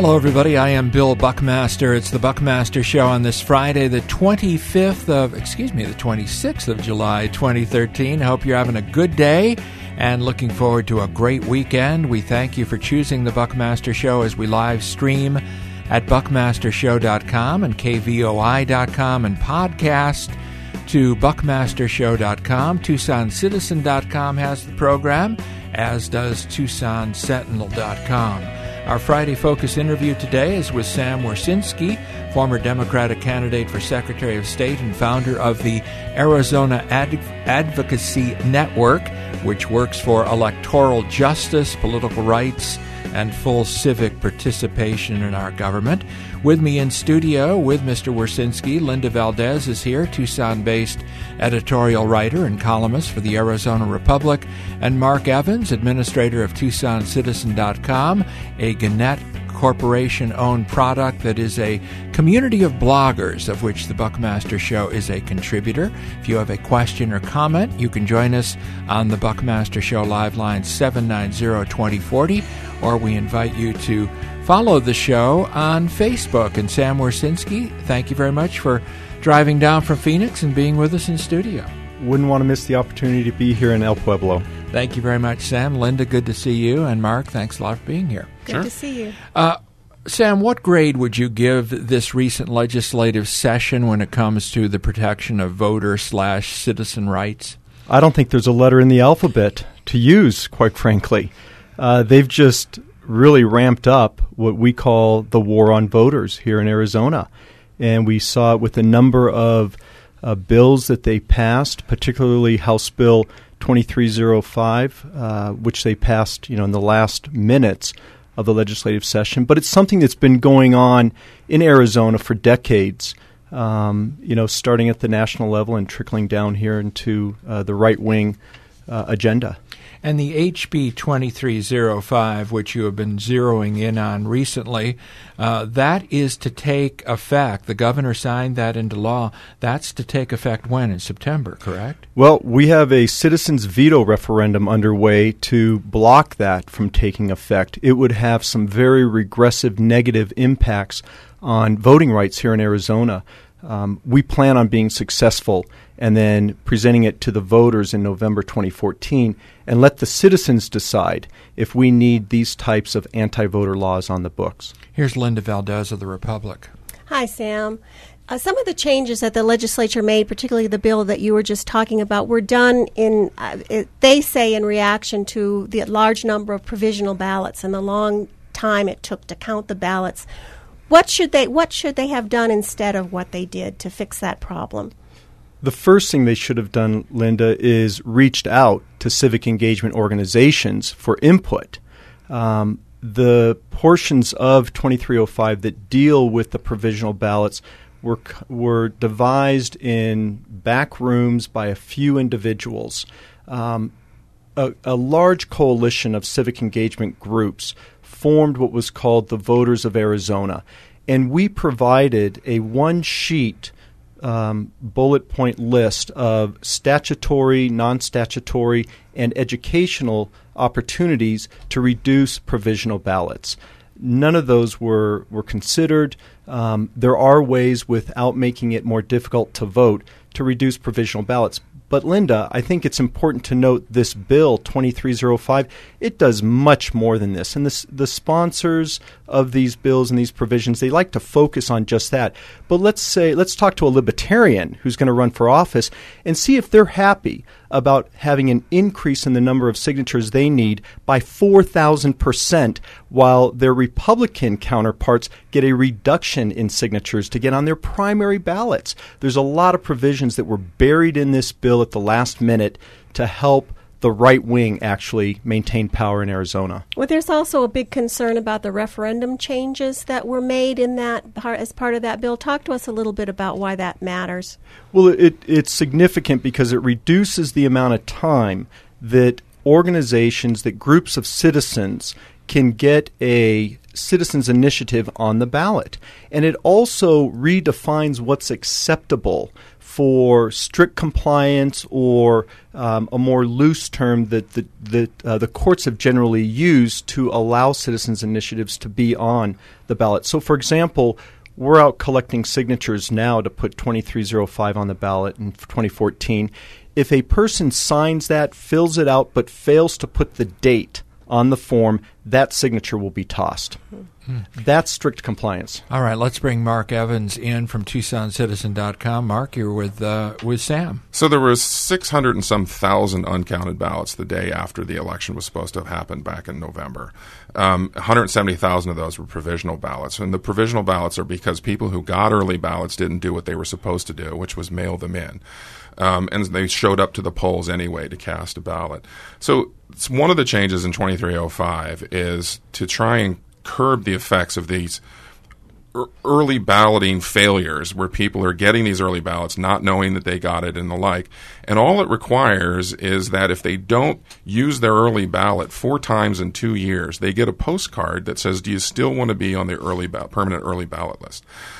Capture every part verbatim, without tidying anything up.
Hello, everybody. I am Bill Buckmaster. It's the Buckmaster Show on this Friday, the twenty-fifth of, excuse me, the twenty-sixth of July, twenty thirteen. I hope you're having a good day and looking forward to a great weekend. We thank you for choosing the Buckmaster Show as we live stream at buckmaster show dot com and k v o i dot com and podcast to buckmaster show dot com. Tucson Citizen dot com has the program, as does Tucson Sentinel dot com. Our Friday Focus interview today is with Sam Wersinski, former Democratic candidate for Secretary of State and founder of the Arizona Ad- Advocacy Network, which works for electoral justice, political rights, and full civic participation in our government. With me in studio with Mister Wersinski, Linda Valdez is here, Tucson-based editorial writer and columnist for the Arizona Republic, and Mark Evans, administrator of Tucson Citizen dot com, a Gannett Corporation-owned product that is a community of bloggers, of which the Buckmaster Show is a contributor. If you have a question or comment, you can join us on the Buckmaster Show live line seven nine zero, two zero four zero, or we invite you to follow the show on Facebook. And Sam Wersinski, thank you very much for driving down from Phoenix and being with us in studio. Wouldn't want to miss the opportunity to be here in El Pueblo. Thank you very much, Sam. Linda, good to see you. And Mark, thanks a lot for being here. Good sure. to see you. Uh, Sam, what grade would you give this recent legislative session when it comes to the protection of voter slash citizen rights? I don't think there's a letter in the alphabet to use, quite frankly. Uh, they've just really ramped up what we call the war on voters here in Arizona. And we saw it with a number of uh, bills that they passed, particularly House Bill twenty-three oh five, uh, which they passed, you know, in the last minutes of the legislative session. But it's something that's been going on in Arizona for decades, um, you know, starting at the national level and trickling down here into uh, the right-wing uh, agenda. And the H B twenty-three oh five, which you have been zeroing in on recently, uh, that is to take effect. The governor signed that into law. That's to take effect when? In September, correct? Well, we have a citizens' veto referendum underway to block that from taking effect. It would have some very regressive negative impacts on voting rights here in Arizona. Um, we plan on being successful and then presenting it to the voters in November twenty fourteen and let the citizens decide if we need these types of anti-voter laws on the books. Here's Linda Valdez of the Republic. Hi, Sam. Uh, some of the changes that the legislature made, particularly the bill that you were just talking about, were done in, uh, it, they say, in reaction to the large number of provisional ballots and the long time it took to count the ballots. What should they What should they have done instead of what they did to fix that problem? The first thing they should have done, Linda, is reached out to civic engagement organizations for input. Um, the portions of twenty-three oh five that deal with the provisional ballots were were devised in back rooms by a few individuals. Um, a, a large coalition of civic engagement groups formed what was called the Voters of Arizona, and we provided a one-sheet um, bullet point list of statutory, non-statutory, and educational opportunities to reduce provisional ballots. None of those were, were considered. Um, there are ways, without making it more difficult to vote, to reduce provisional ballots. But, Linda, I think it's important to note this bill, twenty-three oh five, it does much more than this. And this, the sponsors of these bills and these provisions, they like to focus on just that. But let's say, let's talk to a libertarian who's going to run for office and see if they're happy about having an increase in the number of signatures they need by four thousand percent, while their Republican counterparts get a reduction in signatures to get on their primary ballots. There's a lot of provisions that were buried in this bill at the last minute to help the right wing actually maintain power in Arizona. Well, there's also a big concern about the referendum changes that were made in that part, as part of that bill. Talk to us a little bit about why that matters. Well, it, it's significant because it reduces the amount of time that organizations, that groups of citizens can get a citizens' initiative on the ballot. And it also redefines what's acceptable for strict compliance, or um, a more loose term that the, that, uh, the courts have generally used to allow citizens' initiatives to be on the ballot. So, for example, we're out collecting signatures now to put twenty-three oh five on the ballot in twenty fourteen. If a person signs that, fills it out, but fails to put the date on the form, that signature will be tossed. Hmm. That's strict compliance. All right, let's bring Mark Evans in from Tucson Citizen dot com. Mark, you're with uh, with Sam. So there was six hundred and some thousand uncounted ballots the day after the election was supposed to have happened back in November. Um, one hundred seventy thousand of those were provisional ballots. And the provisional ballots are because people who got early ballots didn't do what they were supposed to do, which was mail them in. Um, and they showed up to the polls anyway to cast a ballot. So it's one of the changes in twenty-three oh five is to try and curb the effects of these er- early balloting failures where people are getting these early ballots, not knowing that they got it and the like. And all it requires is that if they don't use their early ballot four times in two years, they get a postcard that says, do you still want to be on the early ba- permanent early ballot list?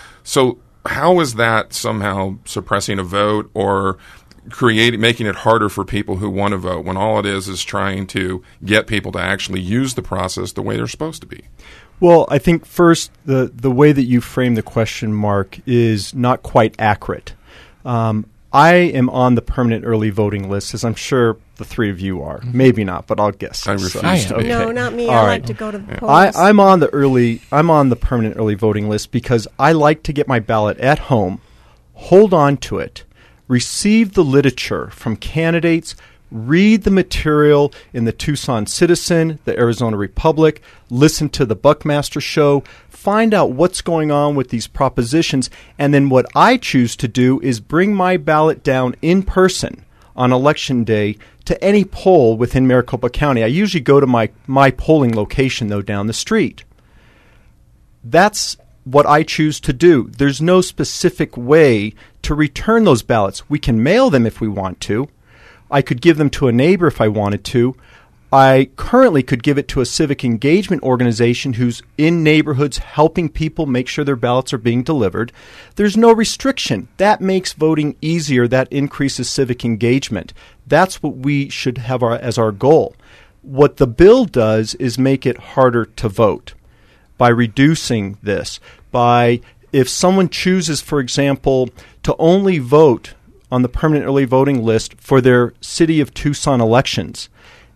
So how is that somehow suppressing a vote or creating, making it harder for people who want to vote when all it is is trying to get people to actually use the process the way they're supposed to be? Well, I think first the, the way that you frame the question, Mark, is not quite accurate. Um, I am on the permanent early voting list, as I'm sure the three of you are. Mm-hmm. Maybe not, but I'll guess. I refuse so. to be. No, not me. All I right. like to go to the I, polls. I'm on the early. I'm on the permanent early voting list because I like to get my ballot at home, hold on to it, receive the literature from candidates, read the material in the Tucson Citizen, the Arizona Republic, listen to the Buckmaster Show, find out what's going on with these propositions, and then what I choose to do is bring my ballot down in person on Election Day to any poll within Maricopa County. I usually go to my, my polling location, though, down the street. That's what I choose to do. There's no specific way to return those ballots. We can mail them if we want to. I could give them to a neighbor if I wanted to. I currently could give it to a civic engagement organization who's in neighborhoods helping people make sure their ballots are being delivered. There's no restriction. That makes voting easier. That increases civic engagement. That's what we should have our, as our goal. What the bill does is make it harder to vote by reducing this. By if someone chooses, for example, to only vote on the permanent early voting list for their city of Tucson elections,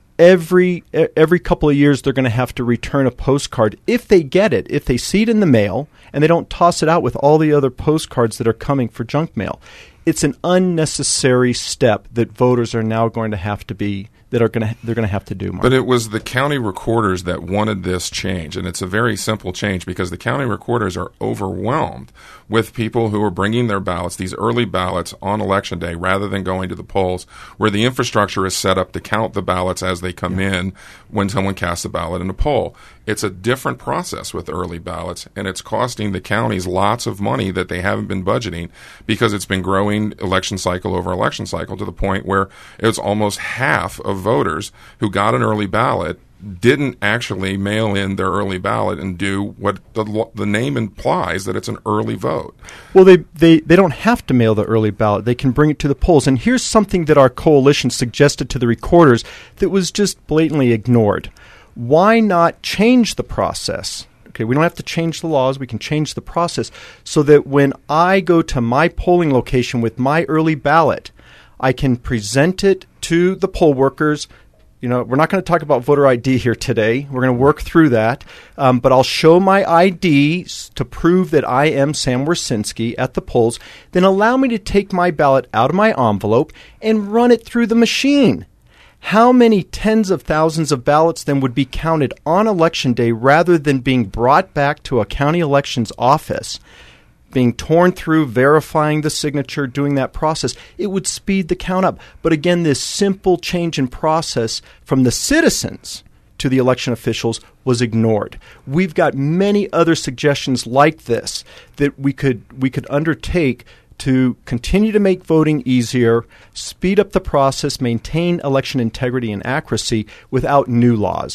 every every couple of years they're going to have to return a postcard if they get it, if they see it in the mail, and they don't toss it out with all the other postcards that are coming for junk mail. It's an unnecessary step that voters are now going to have to be that are going to they're going to have to do. Mark. But it was the county recorders that wanted this change, and it's a very simple change because the county recorders are overwhelmed with people who are bringing their ballots, these early ballots, on Election Day rather than going to the polls where the infrastructure is set up to count the ballots as they come yeah. in when someone casts a ballot in a poll. It's a different process with early ballots, and it's costing the counties lots of money that they haven't been budgeting because it's been growing election cycle over election cycle to the point where it's almost half of voters who got an early ballot didn't actually mail in their early ballot and do what the the name implies, that it's an early vote. Well, they, they, they don't have to mail the early ballot. They can bring it to the polls. And here's something that our coalition suggested to the recorders that was just blatantly ignored. Why not change the process? Okay, we don't have to change the laws. We can change the process so that when I go to my polling location with my early ballot, I can present it to the poll workers. You know, we're not going to talk about voter I D here today. We're going to work through that. Um, but I'll show my I D to prove that I am Sam Wersinski at the polls. Then allow me to take my ballot out of my envelope and run it through the machine. How many tens of thousands of ballots then would be counted on Election Day rather than being brought back to a county elections office, being torn through, verifying the signature, doing that process? It would speed the count up. But again, this simple change in process from the citizens to the election officials was ignored. We've got many other suggestions like this that we could we could undertake to continue to make voting easier, speed up the process, maintain election integrity and accuracy without new laws.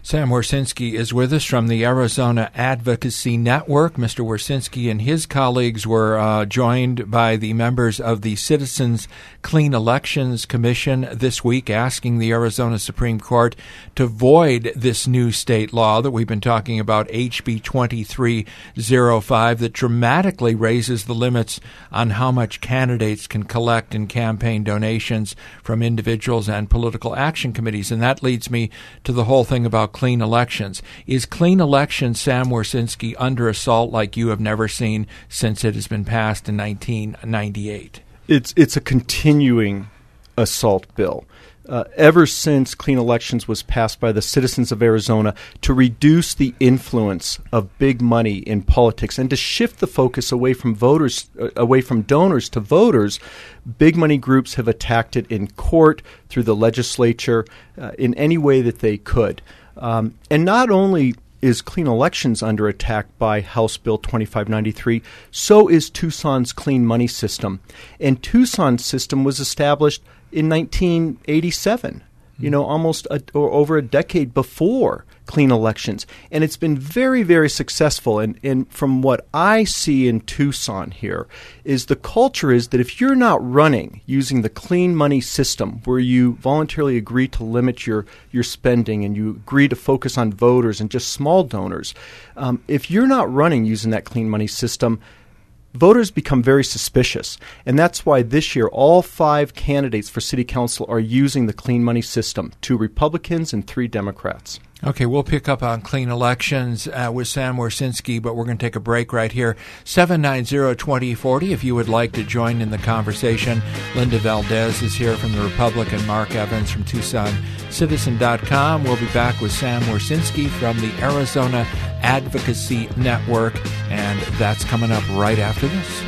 Sam Wersinski is with us from the Arizona Advocacy Network. Mister Wersinski and his colleagues were uh, joined by the members of the Citizens Clean Elections Commission this week, asking the Arizona Supreme Court to void this new state law that we've been talking about, H B twenty-three oh five, that dramatically raises the limits on how much candidates can collect in campaign donations from individuals and political action committees. And that leads me to the whole thing about clean elections. Is clean elections, Sam Wersinski, under assault like you have never seen since it has been passed in nineteen ninety-eight? It's it's a continuing assault bill. Uh, ever since clean elections was passed by the citizens of Arizona to reduce the influence of big money in politics and to shift the focus away from voters, uh, away from donors to voters, big money groups have attacked it in court, through the legislature, uh, in any way that they could. Um, and not only is clean elections under attack by House Bill twenty-five ninety-three, so is Tucson's clean money system. And Tucson's system was established in nineteen eighty-seven, you know, almost a, or over a decade before clean elections. And it's been very, very successful. And, and from what I see in Tucson here is the culture is that if you're not running using the clean money system where you voluntarily agree to limit your, your spending and you agree to focus on voters and just small donors, um, if you're not running using that clean money system, voters become very suspicious, and that's why this year all five candidates for city council are using the clean money system, two Republicans and three Democrats. Okay, we'll pick up on clean elections uh, with Sam Wersinski, but we're going to take a break right here. seven nine zero, two zero four zero if you would like to join in the conversation. Linda Valdez is here from the Republic and Mark Evans from Tucson Citizen dot com. We'll be back with Sam Wersinski from the Arizona Advocacy Network, and that's coming up right after this.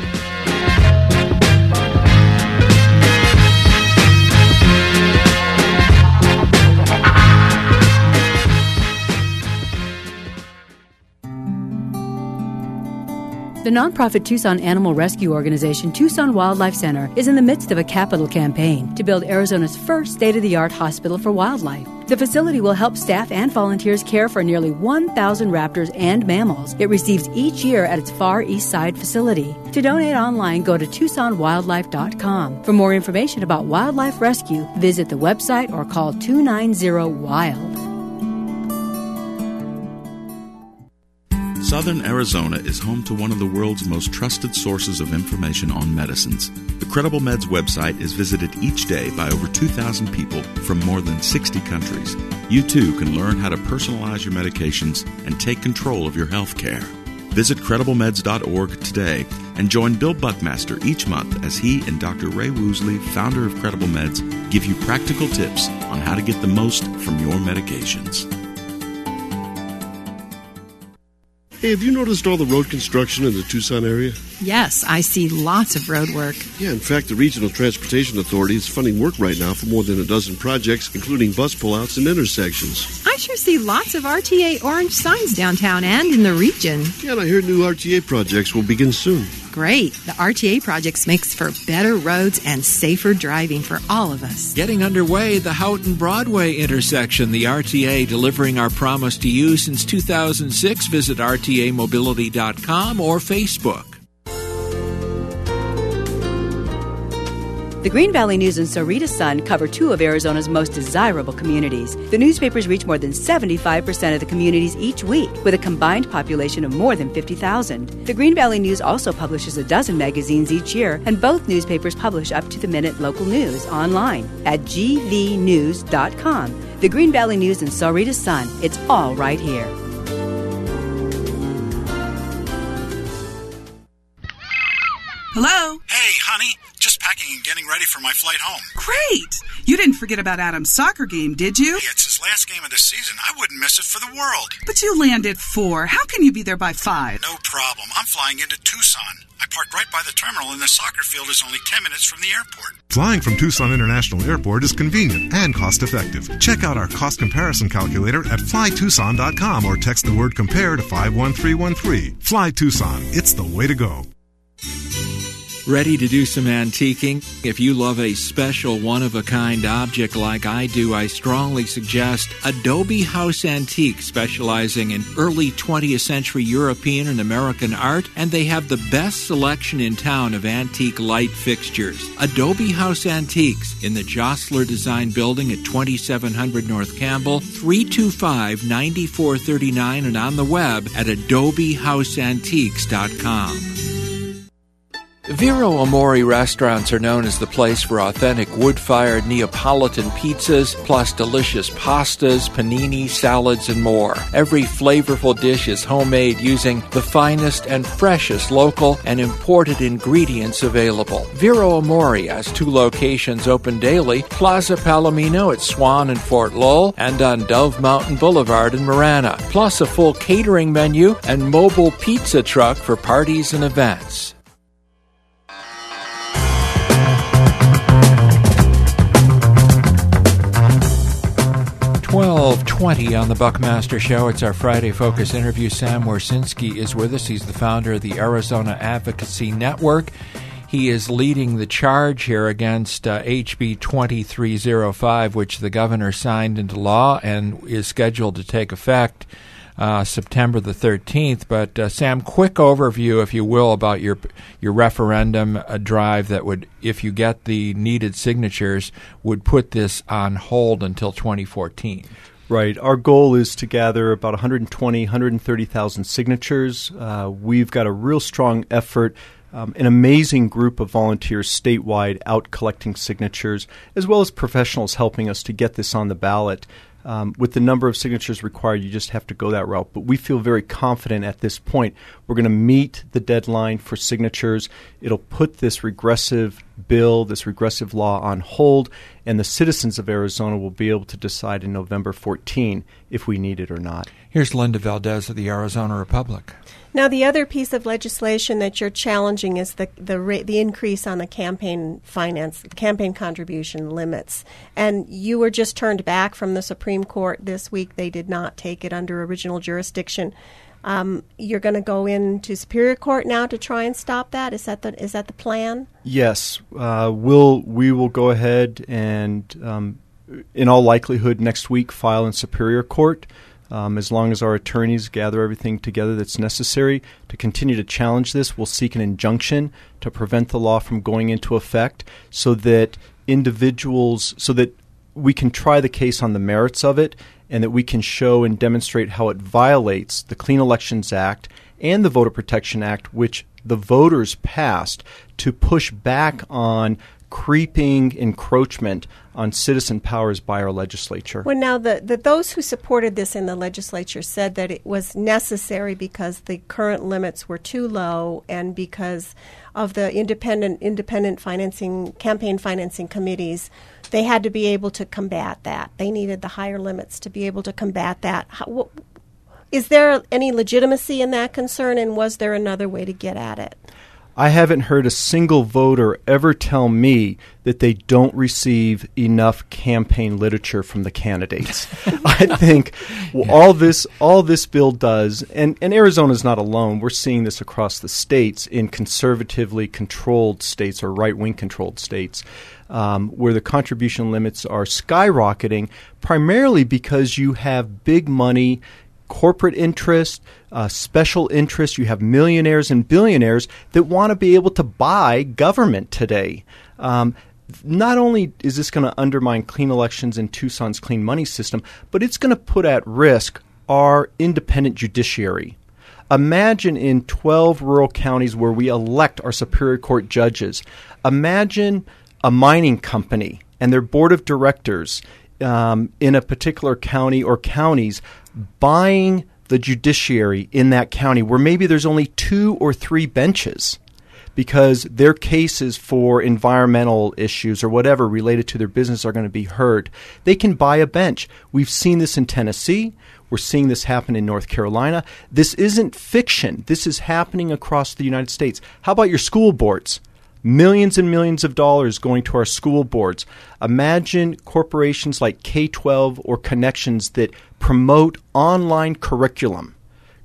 The nonprofit Tucson Animal Rescue Organization, Tucson Wildlife Center, is in the midst of a capital campaign to build Arizona's first state-of-the-art hospital for wildlife. The facility will help staff and volunteers care for nearly one thousand raptors and mammals it receives each year at its Far East Side facility. To donate online, go to Tucson Wildlife dot com. For more information about wildlife rescue, visit the website or call two nine zero wild. Southern Arizona is home to one of the world's most trusted sources of information on medicines. The Credible Meds website is visited each day by over two thousand people from more than sixty countries. You too can learn how to personalize your medications and take control of your health care. Visit credible meds dot org today and join Bill Buckmaster each month as he and Doctor Ray Woosley, founder of Credible Meds, give you practical tips on how to get the most from your medications. Hey, have you noticed all the road construction in the Tucson area? Yes, I see lots of road work. Yeah, in fact, the Regional Transportation Authority is funding work right now for more than a dozen projects, including bus pullouts and intersections. I sure see lots of R T A orange signs downtown and in the region. Yeah, and I hear new R T A projects will begin soon. Great. The R T A projects makes for better roads and safer driving for all of us. Getting underway, the Houghton Broadway intersection, the R T A delivering our promise to you since two thousand six. Visit R T A mobility dot com or Facebook. The Green Valley News and Sahuarita Sun cover two of Arizona's most desirable communities. The newspapers reach more than seventy-five percent of the communities each week, with a combined population of more than fifty thousand. The Green Valley News also publishes a dozen magazines each year, and both newspapers publish up-to-the-minute local news online at g v news dot com. The Green Valley News and Sahuarita Sun, it's all right here. Hello? Hey, honey. Just packing and getting ready for my flight home. Great! You didn't forget about Adam's soccer game, did you? Hey, it's his last game of the season. I wouldn't miss it for the world. But you land at four. How can you be there by five? No problem. I'm flying into Tucson. I parked right by the terminal, and the soccer field is only ten minutes from the airport. Flying from Tucson International Airport is convenient and cost-effective. Check out our cost comparison calculator at fly tucson dot com or text the word COMPARE to five one three one three. Fly Tucson. It's the way to go. Ready to do some antiquing? If you love a special one-of-a-kind object like I do, I strongly suggest Adobe House Antique, specializing in early twentieth century European and American art, and they have the best selection in town of antique light fixtures. Adobe House Antiques in the Jostler Design Building at twenty-seven hundred North Campbell, three two five, nine four three nine, and on the web at adobe house antiques dot com. Vero Amore restaurants are known as the place for authentic wood-fired Neapolitan pizzas, plus delicious pastas, panini, salads, and more. Every flavorful dish is homemade using the finest and freshest local and imported ingredients available. Vero Amore has two locations open daily, Plaza Palomino at Swan and Fort Lowell, and on Dove Mountain Boulevard in Marana, plus a full catering menu and mobile pizza truck for parties and events. twelve twenty on the Buckmaster Show. It's our Friday Focus interview. Sam Warsinski is with us. He's the founder of the Arizona Advocacy Network. He is leading the charge here against uh, H B twenty-three oh five, which the governor signed into law and is scheduled to take effect uh, September the thirteenth. But uh, Sam, quick overview, if you will, about your your referendum uh, drive that would, if you get the needed signatures, would put this on hold until twenty fourteen. Right. Our goal is to gather about one hundred twenty, one hundred thirty thousand signatures. Uh, we've got a real strong effort, um, an amazing group of volunteers statewide out collecting signatures, as well as professionals helping us to get this on the ballot. Um, with the number of signatures required, you just have to go that route. But we feel very confident at this point. We're going to meet the deadline for signatures. It'll put this regressive bill, this regressive law on hold, and the citizens of Arizona will be able to decide in November fourteenth if we need it or not. Here's Linda Valdez of the Arizona Republic. Now, the other piece of legislation that you're challenging is the the ra- the increase on the campaign finance, the campaign contribution limits. And you were just turned back from the Supreme Court this week. They did not take it under original jurisdiction. Um, you're going to go into Superior Court now to try and stop that? Is that the is that the plan? Yes, uh, we'll we will go ahead and, um, in all likelihood, next week file in Superior Court. Um, as long as our attorneys gather everything together that's necessary to continue to challenge this, we'll seek an injunction to prevent the law from going into effect so that individuals, so that we can try the case on the merits of it and that we can show and demonstrate how it violates the Clean Elections Act and the Voter Protection Act, which the voters passed to push back on creeping encroachment on citizen powers by our legislature. Well, now, the, the those who supported this in the legislature said that it was necessary because the current limits were too low and because of the independent independent financing campaign financing committees. They had to be able to combat that. They needed the higher limits to be able to combat that. How, what, is there any legitimacy in that concern, and was there another way to get at it? I haven't heard a single voter ever tell me that they don't receive enough campaign literature from the candidates. I think well, all this all this bill does, and, and Arizona's not alone. We're seeing this across the states in conservatively controlled states or right-wing controlled states um, where the contribution limits are skyrocketing primarily because you have big money, corporate interest, uh, special interest. You have millionaires and billionaires that want to be able to buy government today. Um, not only is this going to undermine clean elections and Tucson's clean money system, but it's going to put at risk our independent judiciary. Imagine in twelve rural counties where we elect our Superior Court judges. Imagine a mining company and their board of directors um, in a particular county or counties buying the judiciary in that county where maybe there's only two or three benches because their cases for environmental issues or whatever related to their business are going to be heard. They can buy a bench. We've seen this in Tennessee. We're seeing this happen in North Carolina. This isn't fiction. This is happening across the United States. How about your school boards? Millions and millions of dollars going to our school boards. Imagine corporations like K twelve or Connections that promote online curriculum,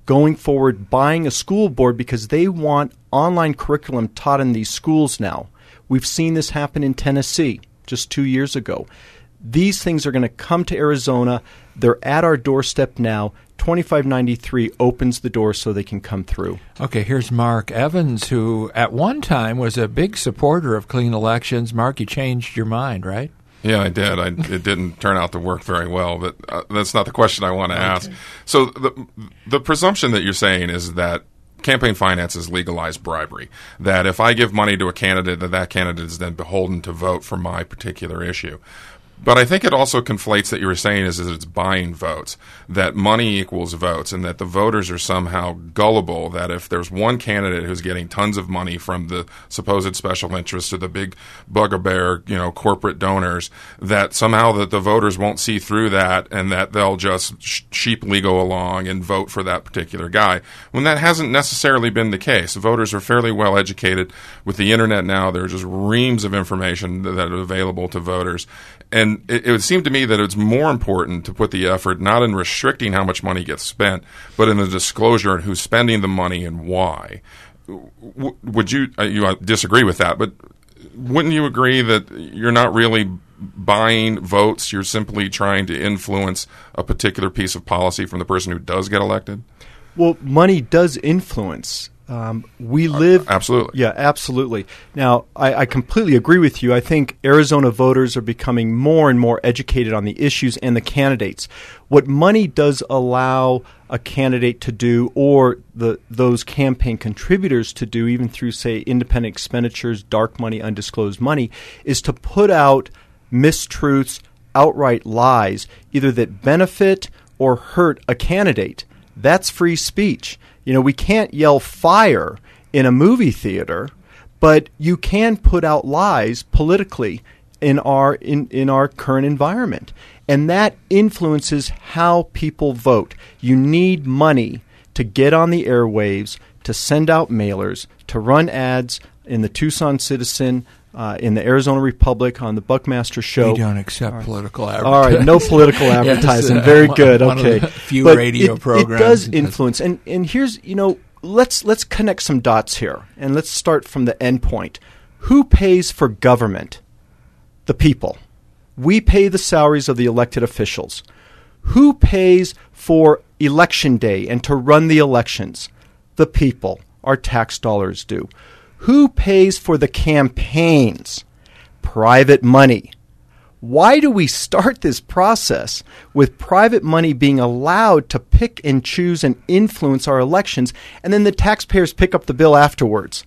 going forward buying a school board because they want online curriculum taught in these schools now. We've seen this happen in Tennessee just two years ago. These things are going to come to Arizona. They're at our doorstep now. twenty-five ninety-three opens the door so they can come through. Okay, here's Mark Evans, who at one time was a big supporter of clean elections. Mark, you changed your mind, right? Yeah, I did. I, it didn't turn out to work very well, but uh, that's not the question I want to okay. ask. So the the presumption that you're saying is that campaign finance is legalized bribery, that if I give money to a candidate, that that candidate is then beholden to vote for my particular issue. But I think it also conflates that you were saying is, is it's buying votes, that money equals votes, and that the voters are somehow gullible, that if there's one candidate who's getting tons of money from the supposed special interests or the big bugbear, you know, corporate donors, that somehow that the voters won't see through that and that they'll just sh- sheeply go along and vote for that particular guy, when that hasn't necessarily been the case. Voters are fairly well educated. With the internet now, there are just reams of information that are available to voters. And it, it would seem to me that it's more important to put the effort not in restricting how much money gets spent, but in the disclosure of who's spending the money and why. W- would you uh, you uh, disagree with that? But wouldn't you agree that you're not really buying votes? You're simply trying to influence a particular piece of policy from the person who does get elected? Well, money does influence. Um, we live... Uh, absolutely. Yeah, absolutely. Now, I, I completely agree with you. I think Arizona voters are becoming more and more educated on the issues and the candidates. What money does allow a candidate to do, or the those campaign contributors to do, even through, say, independent expenditures, dark money, undisclosed money, is to put out mistruths, outright lies, either that benefit or hurt a candidate. That's free speech. You know, we can't yell fire in a movie theater, but you can put out lies politically in our in, in our current environment. And that influences how people vote. You need money to get on the airwaves, to send out mailers, to run ads in the Tucson Citizen, uh, in the Arizona Republic, on the Buckmaster Show. We don't accept right. political advertising. All right, no political advertising. Yes, uh, Very one, good. one Okay, of the few but radio it, programs. It does influence, and and here's you know let's let's connect some dots here, and let's start from the end point. Who pays for government? The people. We pay the salaries of the elected officials. Who pays for election day and to run the elections? The people. Our tax dollars do. Who pays for the campaigns? Private money. Why do we start this process with private money being allowed to pick and choose and influence our elections, and then the taxpayers pick up the bill afterwards?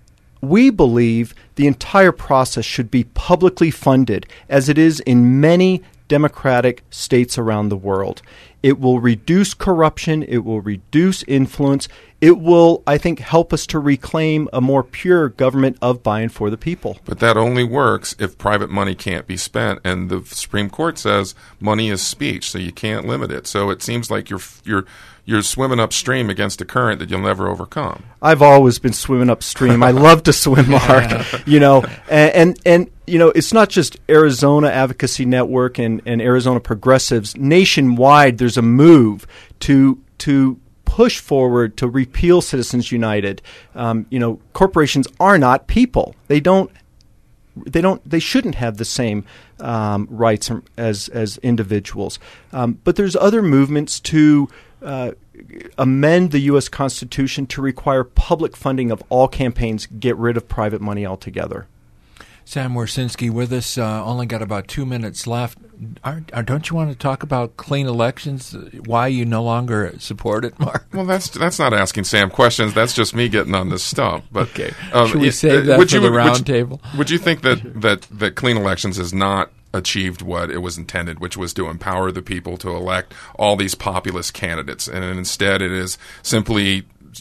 We believe the entire process should be publicly funded, as it is in many democratic states around the world. It will reduce corruption. It will reduce influence. It will, I think, help us to reclaim a more pure government of by and for the people. But that only works if private money can't be spent, and the Supreme Court says money is speech, so you can't limit it. So it seems like you're you're you're swimming upstream against a current that you'll never overcome. I've always been swimming upstream. I love to swim, Mark. You know, and, and and you know, it's not just Arizona Advocacy Network and, and Arizona Progressives. Nationwide, there's a move to to push forward to repeal Citizens United. Um, you know, corporations are not people. They don't. They don't. They shouldn't have the same um, rights as as individuals. Um, but there's other movements to uh, amend the U S Constitution to require public funding of all campaigns. Get rid of private money altogether. Sam Wersinski with us. Uh, only got about two minutes left. Are, are, don't you want to talk about clean elections? Why you no longer support it, Mark? Well, that's that's not asking Sam questions. That's just me getting on the stump. But okay, um, should we it, save that would for you, the round would you, table? Would you think that, that, that clean elections has not achieved what it was intended, which was to empower the people to elect all these populist candidates, and instead it is simply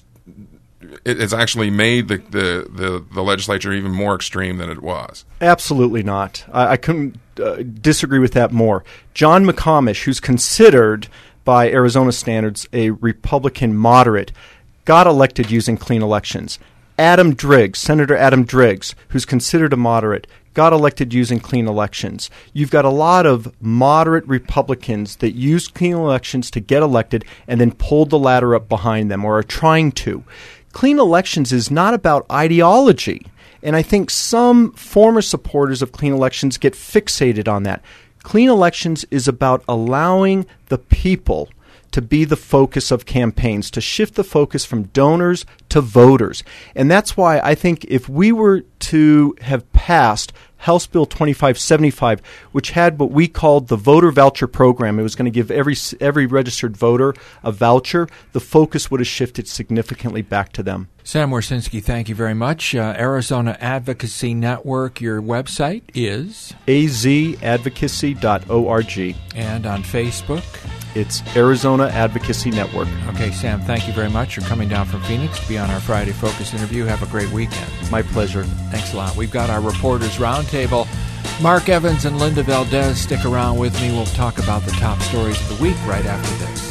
it's actually made the, the, the, the legislature even more extreme than it was? Absolutely not. I, I couldn't uh, disagree with that more. John McComish, who's considered by Arizona standards a Republican moderate, got elected using clean elections. Adam Driggs, Senator Adam Driggs, who's considered a moderate, got elected using clean elections. You've got a lot of moderate Republicans that use clean elections to get elected and then pulled the ladder up behind them or are trying to. Clean elections is not about ideology. And I think some former supporters of clean elections get fixated on that. Clean elections is about allowing the people to be the focus of campaigns, to shift the focus from donors to voters. And that's why I think if we were to have passed House Bill twenty-five seventy-five, which had what we called the voter voucher program, it was going to give every every registered voter a voucher, the focus would have shifted significantly back to them. Sam Warsinski, thank you very much. Uh, Arizona Advocacy Network, your website is? a z advocacy dot org. And on Facebook? It's Arizona Advocacy Network. Okay, Sam, thank you very much for coming down from Phoenix to be on our Friday Focus interview. Have a great weekend. My pleasure. Thanks a lot. We've got our Reporters Roundtable. Mark Evans and Linda Valdez, stick around with me. We'll talk about the top stories of the week right after this.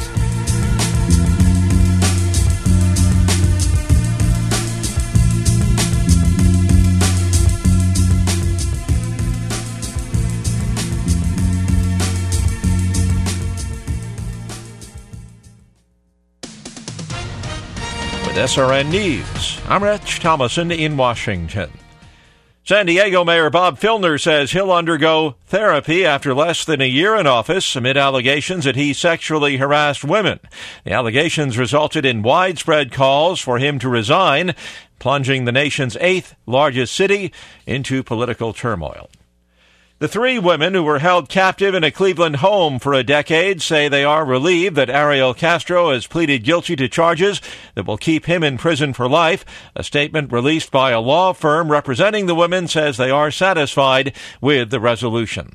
S R N News. I'm Rich Thomason in Washington. San Diego Mayor Bob Filner says he'll undergo therapy after less than a year in office amid allegations that he sexually harassed women. The allegations resulted in widespread calls for him to resign, plunging the nation's eighth largest city into political turmoil. The three women who were held captive in a Cleveland home for a decade say they are relieved that Ariel Castro has pleaded guilty to charges that will keep him in prison for life. A statement released by a law firm representing the women says they are satisfied with the resolution.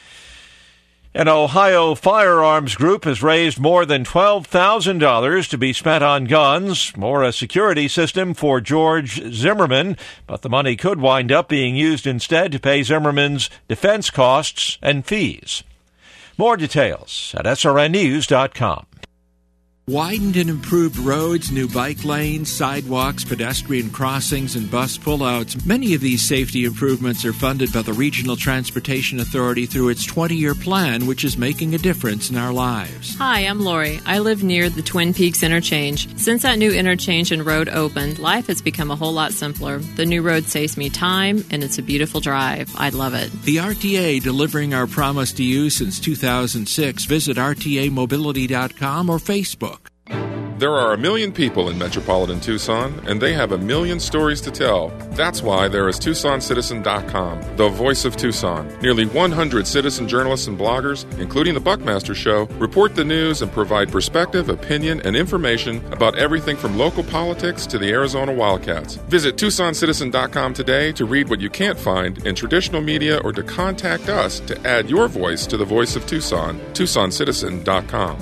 An Ohio firearms group has raised more than twelve thousand dollars to be spent on guns, more a security system for George Zimmerman, but the money could wind up being used instead to pay Zimmerman's defense costs and fees. More details at S R N news dot com. Widened and improved roads, new bike lanes, sidewalks, pedestrian crossings, and bus pullouts. Many of these safety improvements are funded by the Regional Transportation Authority through its twenty-year plan, which is making a difference in our lives. Hi, I'm Lori. I live near the Twin Peaks interchange. Since that new interchange and road opened, life has become a whole lot simpler. The new road saves me time, and it's a beautiful drive. I love it. The R T A, delivering our promise to you since two thousand six. Visit R T A mobility dot com or Facebook. There are a million people in metropolitan Tucson, and they have a million stories to tell. That's why there is Tucson Citizen dot com, the voice of Tucson. Nearly one hundred citizen journalists and bloggers, including the Buckmaster Show, report the news and provide perspective, opinion, and information about everything from local politics to the Arizona Wildcats. Visit Tucson Citizen dot com today to read what you can't find in traditional media or to contact us to add your voice to the voice of Tucson. Tucson Citizen dot com.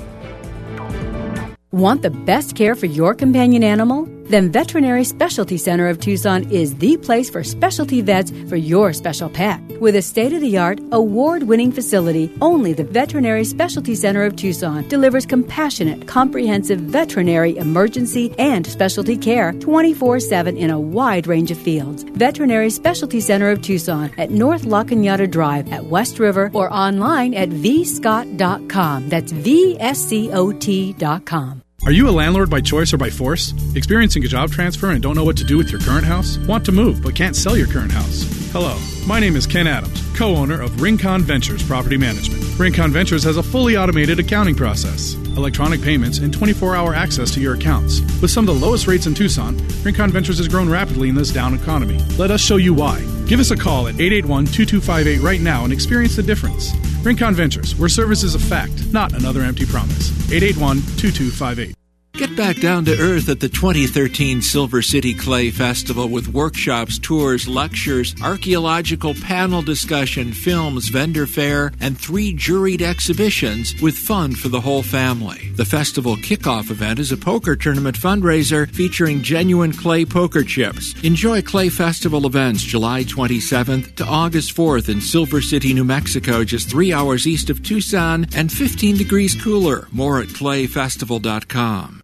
Want the best care for your companion animal? Then Veterinary Specialty Center of Tucson is the place for specialty vets for your special pet. With a state-of-the-art, award-winning facility, only the Veterinary Specialty Center of Tucson delivers compassionate, comprehensive veterinary emergency and specialty care twenty-four seven in a wide range of fields. Veterinary Specialty Center of Tucson at North La Cañada Drive at West River or online at v scott dot com. That's V S C O T dot com. Are you a landlord by choice or by force? Experiencing a job transfer and don't know what to do with your current house? Want to move but can't sell your current house? Hello, my name is Ken Adams, co-owner of Rincon Ventures Property Management. Rincon Ventures has a fully automated accounting process, electronic payments, and twenty-four hour access to your accounts. With some of the lowest rates in Tucson, Rincon Ventures has grown rapidly in this down economy. Let us show you why. Give us a call at eight eight one, two two five eight right now and experience the difference. Rincon Ventures, where service is a fact, not another empty promise. eight eight one, two two five eight. Get back down to earth at the twenty thirteen Silver City Clay Festival with workshops, tours, lectures, archaeological panel discussion, films, vendor fair, and three juried exhibitions with fun for the whole family. The festival kickoff event is a poker tournament fundraiser featuring genuine clay poker chips. Enjoy Clay Festival events July twenty-seventh to August fourth in Silver City, New Mexico, just three hours east of Tucson and fifteen degrees cooler. More at clay festival dot com.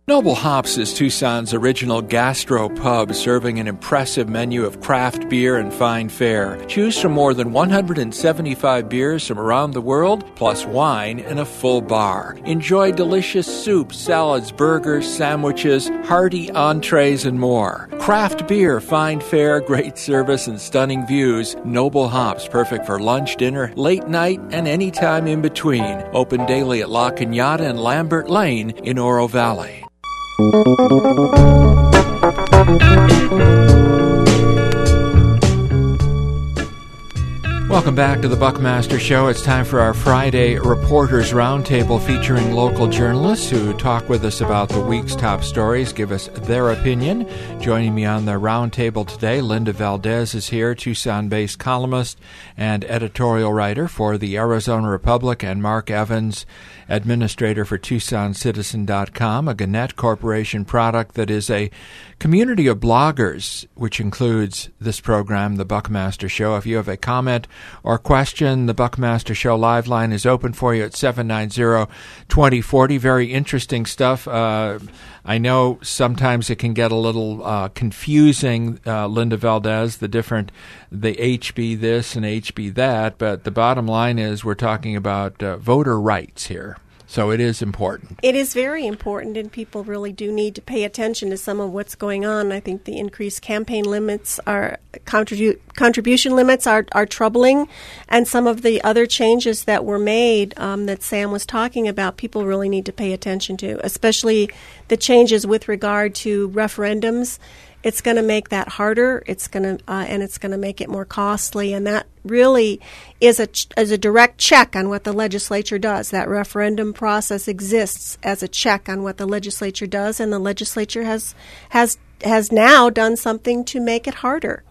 Noble Hops is Tucson's original gastro pub, serving an impressive menu of craft beer and fine fare. Choose from more than one hundred seventy-five beers from around the world, plus wine and a full bar. Enjoy delicious soups, salads, burgers, sandwiches, hearty entrees, and more. Craft beer, fine fare, great service, and stunning views. Noble Hops, perfect for lunch, dinner, late night, and any time in between. Open daily at La Cañada and Lambert Lane in Oro Valley. Welcome back to the Buckmaster Show. It's time for our Friday Reporters Roundtable featuring local journalists who talk with us about the week's top stories, give us their opinion. Joining me on the roundtable today, Linda Valdez is here, Tucson-based columnist and editorial writer for the Arizona Republic, and Mark Evans, administrator for Tucson Citizen dot com, a Gannett Corporation product that is a community of bloggers, which includes this program, The Buckmaster Show. If you have a comment or question, the Buckmaster Show live line is open for you at seven nine zero, two zero four zero. Very interesting stuff. Uh, I know sometimes it can get a little uh, confusing, uh, Linda Valdez, the different, the H B this and H B that, but the bottom line is we're talking about uh, voter rights here. So it is important. It is very important, and people really do need to pay attention to some of what's going on. I think the increased campaign limits, are contribu- contribution limits are, are troubling, and some of the other changes that were made um, that Sam was talking about, people really need to pay attention to, especially the changes with regard to referendums. It's going to make that harder. It's going to, uh, and it's going to make it more costly. And that really is a ch- is a direct check on what the legislature does. That referendum process exists as a check on what the legislature does, and the legislature has has has now done something to make it harder.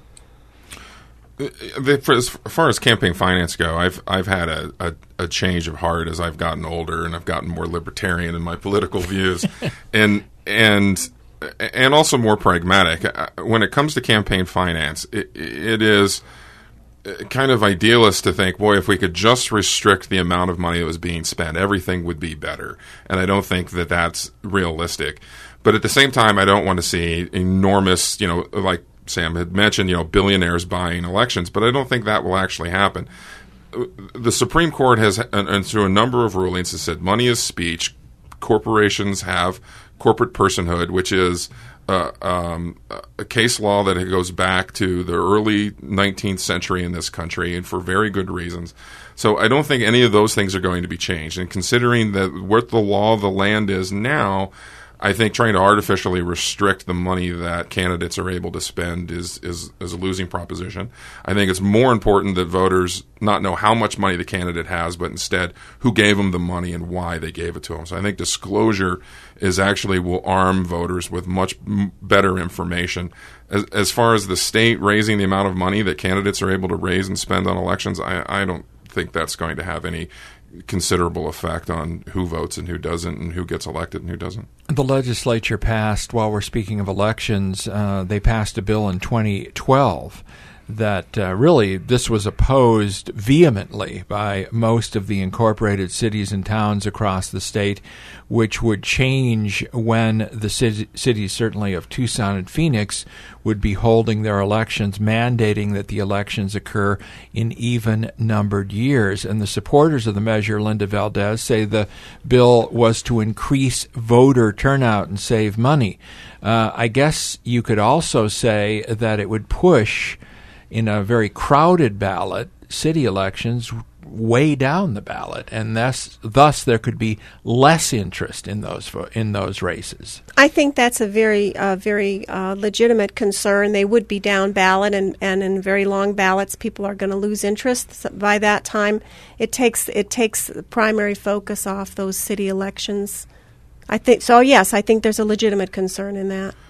For as far as campaign finance go, I've I've had a, a, a change of heart as I've gotten older and I've gotten more libertarian in my political views, and and. And also more pragmatic. When it comes to campaign finance, it, it is kind of idealist to think, boy, if we could just restrict the amount of money that was being spent, everything would be better. And I don't think that that's realistic. But at the same time, I don't want to see enormous, you know, like Sam had mentioned, you know, billionaires buying elections. But I don't think that will actually happen. The Supreme Court has, and through a number of rulings, has said money is speech. Corporations have corporate personhood, which is uh, um, a case law that goes back to the early nineteenth century in this country, and for very good reasons. So I don't think any of those things are going to be changed. And considering that what the law of the land is now, I think trying to artificially restrict the money that candidates are able to spend is, is, is a losing proposition. I think it's more important that voters not know how much money the candidate has, but instead who gave them the money and why they gave it to them. So I think disclosure is actually will arm voters with much m- better information. As, as far as the state raising the amount of money that candidates are able to raise and spend on elections, I, I don't think that's going to have any considerable effect on who votes and who doesn't, and who gets elected and who doesn't. The legislature passed, while we're speaking of elections, uh, they passed a bill in twenty twelve that uh, really this was opposed vehemently by most of the incorporated cities and towns across the state, which would change when the city, cities, certainly of Tucson and Phoenix, would be holding their elections, mandating that the elections occur in even-numbered years. And the supporters of the measure, Linda Valdez, say the bill was to increase voter turnout and save money. Uh, I guess you could also say that it would push, in a very crowded ballot, city elections way down the ballot, and thus, thus there could be less interest in those in those races. I think that's a very, uh, very uh, legitimate concern. They would be down ballot, and, and in very long ballots, people are going to lose interest. By that time, it takes it takes the primary focus off those city elections. I think so. Yes, I think there's a legitimate concern in that.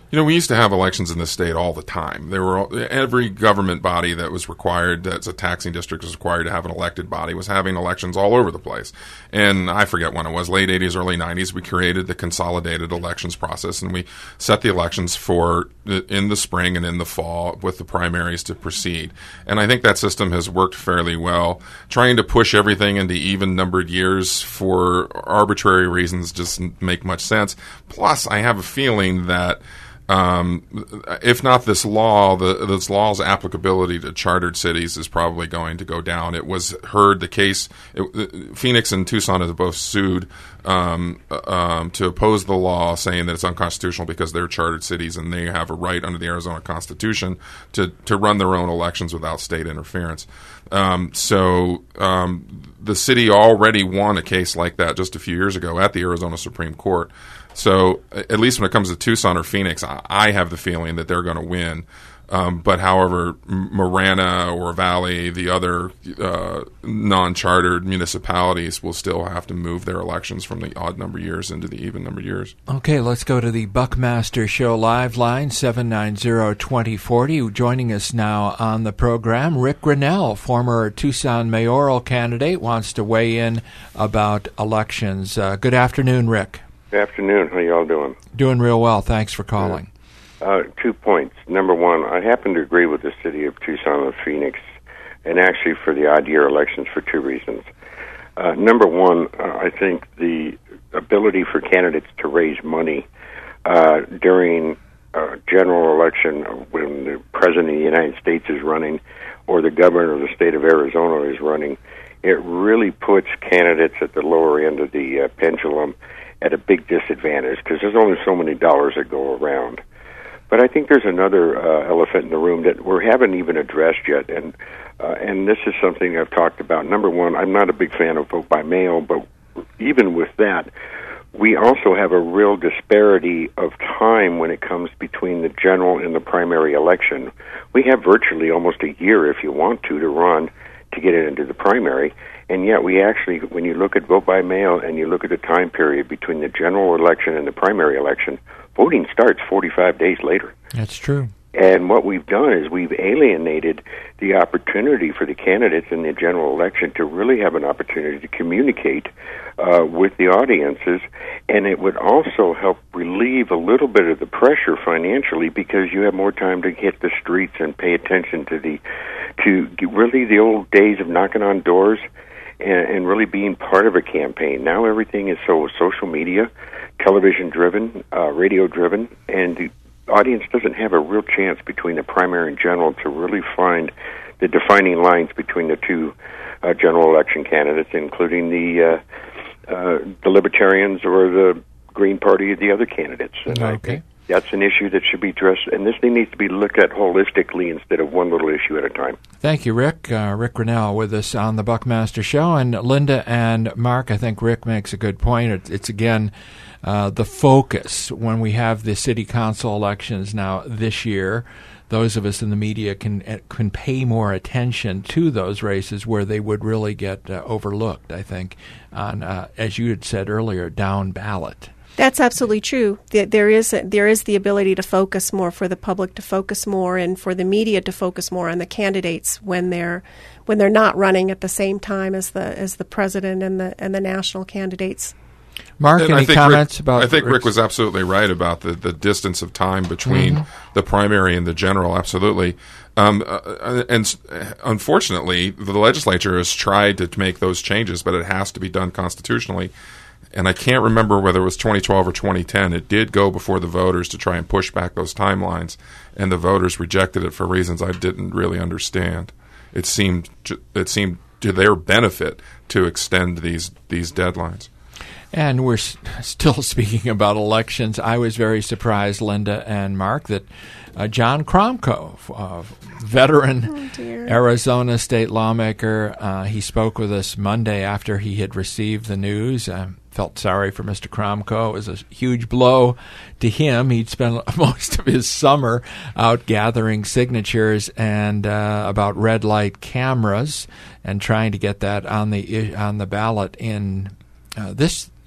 You know, we used to have elections in this state all the time. There were every government body that was required, that's a taxing district was required to have an elected body, was having elections all over the place. And I forget when it was, late eighties, early nineties, we created the consolidated elections process, and we set the elections for in the spring and in the fall with the primaries to proceed. And I think that system has worked fairly well. Trying to push everything into even-numbered years for arbitrary reasons doesn't make much sense. Plus, I have a feeling that Um, if not this law, the, this law's applicability to chartered cities is probably going to go down. It was heard the case, it, Phoenix and Tucson have both sued um, um, to oppose the law, saying that it's unconstitutional because they're chartered cities and they have a right under the Arizona Constitution to, to run their own elections without state interference. Um, so um, the city already won a case like that just a few years ago at the Arizona Supreme Court. So at least when it comes to Tucson or Phoenix, I have the feeling that they're going to win. Um, but however, Marana or Valley, the other uh, non-chartered municipalities, will still have to move their elections from the odd number years into the even number years. Okay, let's go to the Buckmaster Show live line, seven nine zero, two zero four zero. Joining us now on the program, Rick Grinnell, former Tucson mayoral candidate, wants to weigh in about elections. Uh, good afternoon, Rick. Good afternoon. How y'all doing? Doing real well. Thanks for calling. Uh, two points. Number one, I happen to agree with the city of Tucson and Phoenix, and actually for the odd year elections for two reasons. Uh, number one, uh, I think the ability for candidates to raise money uh, during a general election when the President of the United States is running or the governor of the state of Arizona is running, it really puts candidates at the lower end of the uh, pendulum at a big disadvantage because there's only so many dollars that go around. But I think there's another uh, elephant in the room that we haven't even addressed yet, and uh, and this is something I've talked about. Number one, I'm not a big fan of vote by mail, but even with that, we also have a real disparity of time when it comes between the general and the primary election. We have virtually almost a year, if you want to, to run to get it into the primary. And yet we actually, when you look at vote by mail and you look at the time period between the general election and the primary election, voting starts forty-five days later. That's true. And what we've done is we've alienated the opportunity for the candidates in the general election to really have an opportunity to communicate uh, with the audiences, and it would also help relieve a little bit of the pressure financially because you have more time to hit the streets and pay attention to the to really the old days of knocking on doors and, and really being part of a campaign. Now everything is so social media, television-driven, uh, radio-driven, and the audience doesn't have a real chance between the primary and general to really find the defining lines between the two uh, general election candidates, including the uh, uh, the Libertarians or the Green Party, the other candidates. And okay. I think that's an issue that should be addressed, and this thing needs to be looked at holistically instead of one little issue at a time. Thank you, Rick. Uh, Rick Grinnell with us on the Buckmaster Show. And Linda and Mark, I think Rick makes a good point. It, it's, again, uh, the focus when we have the city council elections now this year. Those of us in the media can can pay more attention to those races where they would really get uh, overlooked, I think, on, uh, as you had said earlier, down ballot. That's absolutely true. There is a, there is the ability to focus more, for the public to focus more, and for the media to focus more on the candidates when they're when they're not running at the same time as the as the president and the and the national candidates. Mark, and any comments Rick, about? I think Rick's? Rick was absolutely right about the, the distance of time between mm-hmm. the primary and the general. Absolutely. Um, uh, and unfortunately, the legislature has tried to make those changes, but it has to be done constitutionally. And I can't remember whether it was twenty twelve or twenty ten. It did go before the voters to try and push back those timelines, and the voters rejected it for reasons I didn't really understand. It seemed it seemed to their benefit to extend these these deadlines. And we're s- still speaking about elections. I was very surprised, Linda and Mark, that uh, John Kromko, uh, veteran oh Arizona state lawmaker, uh, he spoke with us Monday after he had received the news. I felt sorry for Mister Kromko. It was a huge blow to him. He'd spent most of his summer out gathering signatures and uh, about red light cameras and trying to get that on the on the ballot in uh, this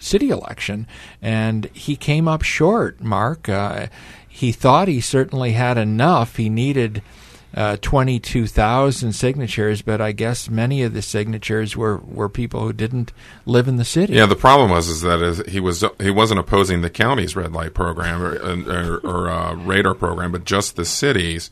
city election, and he came up short, Mark. Uh, he thought he certainly had enough. He needed uh, twenty-two thousand signatures, but I guess many of the signatures were, were people who didn't live in the city. Yeah, the problem was is that is he was he wasn't opposing the county's red light program or, or, or uh, radar program, but just the city's,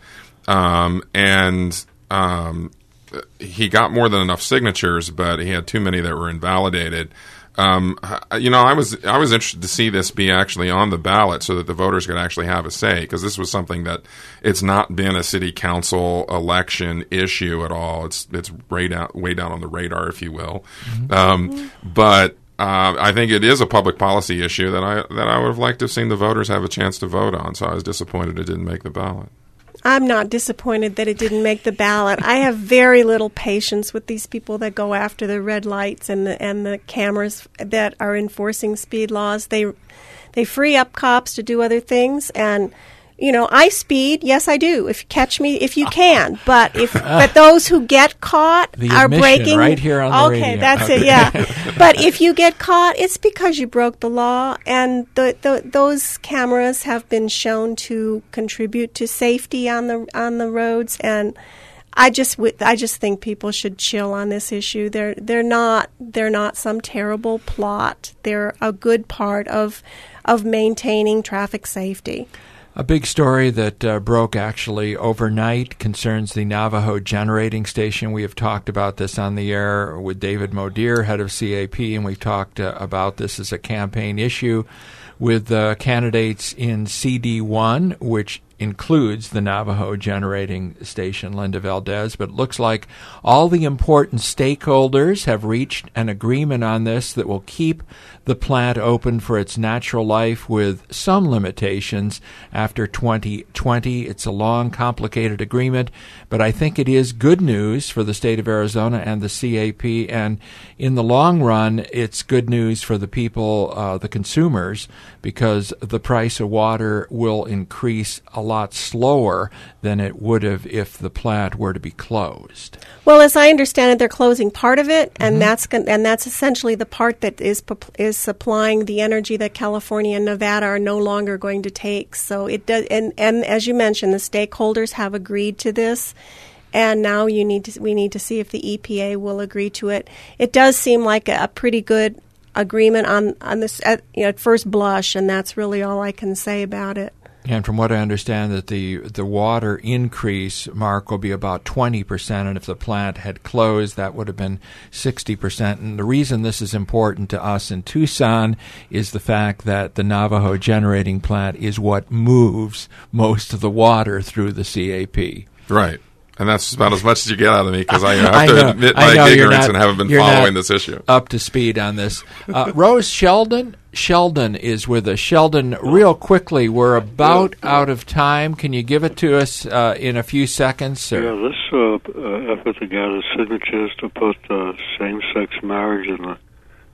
um, and um, he got more than enough signatures, but he had too many that were invalidated. Um, you know, I was I was interested to see this be actually on the ballot so that the voters could actually have a say, because this was something that it's not been a city council election issue at all. It's it's way down way down on the radar, if you will. Mm-hmm. Um, but uh, I think it is a public policy issue that I that I would have liked to have seen the voters have a chance to vote on. So I was disappointed it didn't make the ballot. I'm not disappointed that it didn't make the ballot. I have very little patience with these people that go after the red lights and the and the cameras that are enforcing speed laws. They they free up cops to do other things, and you know, I speed. Yes, I do. If you catch me, if you can. But if but those who get caught the are breaking. Right here on the okay, radio. that's okay. it. Yeah. But if you get caught, it's because you broke the law, and the, the those cameras have been shown to contribute to safety on the on the roads. And I just I just think people should chill on this issue. They're they're not they're not some terrible plot. They're a good part of of maintaining traffic safety. A big story that uh, broke actually overnight concerns the Navajo Generating Station. We have talked about this on the air with David Modier, head of C A P, and we've talked uh, about this as a campaign issue with uh, candidates in C D one, which includes the Navajo Generating Station, Linda Valdez. But it looks like all the important stakeholders have reached an agreement on this that will keep the plant open for its natural life with some limitations after twenty twenty. It's a long, complicated agreement, but I think it is good news for the state of Arizona and the C A P, and in the long run, it's good news for the people, uh, the consumers, because the price of water will increase a lot slower than it would have if the plant were to be closed. Well, as I understand it, they're closing part of it, and Mm-hmm. that's gon- and that's essentially the part that is is supplying the energy that California and Nevada are no longer going to take. So it does, and, and as you mentioned, the stakeholders have agreed to this, and now you need to we need to see if the E P A will agree to it. It does seem like a, a pretty good agreement on on this at, you know, at first blush, and that's really all I can say about it. And from what I understand, that the the water increase, Mark, will be about twenty percent, and if the plant had closed, that would have been sixty percent. And the reason this is important to us in Tucson is the fact that the Navajo Generating Plant is what moves most of the water through the C A P. Right. And that's about as much as you get out of me, because I have I to know, admit I my know ignorance not, and haven't been you're following not this issue. Up to speed on this. Uh, Rose Sheldon, Sheldon is with us. Sheldon, real quickly, we're about out of time. Can you give it to us uh, in a few seconds, sir? Yeah, this uh, uh, effort to gather signatures to put uh, same-sex marriage in the,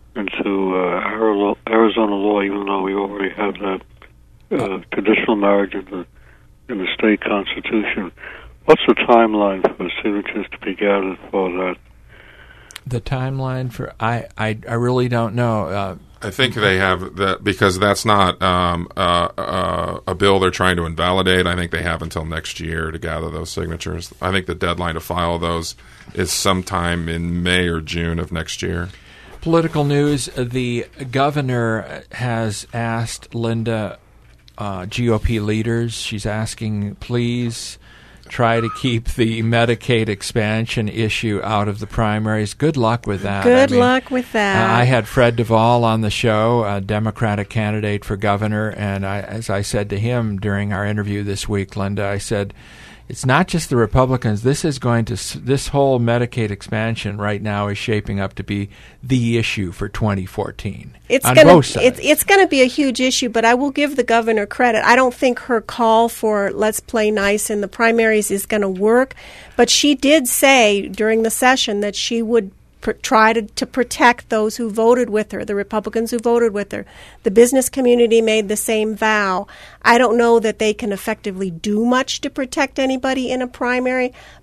into uh, Arizona law, even though we already have that uh, traditional marriage in the in the state constitution. What's the timeline for signatures to be gathered for that? The timeline for I, I, I really don't know. Uh, I think they have that, because that's not um, uh, uh, a bill they're trying to invalidate. I think they have until next year to gather those signatures. I think the deadline to file those is sometime in May or June of next year. Political news: the governor has asked Linda, uh, G O P leaders. She's asking, please try to keep the Medicaid expansion issue out of the primaries. Good luck with that. Good I mean, luck with that. Uh, I had Fred Duvall on the show, a Democratic candidate for governor, and I, as I said to him during our interview this week, Linda, I said, it's not just the Republicans. This is going to this whole Medicaid expansion right now is shaping up to be the issue for twenty fourteen. It's on gonna, both sides. It's, it's going to be a huge issue, but I will give the governor credit. I don't think her call for let's play nice in the primaries is going to work, but she did say during the session that she would pr- try to, to protect those who voted with her, the Republicans who voted with her. The business community made the same vow. I don't know that they can effectively do much to protect anybody in a primary,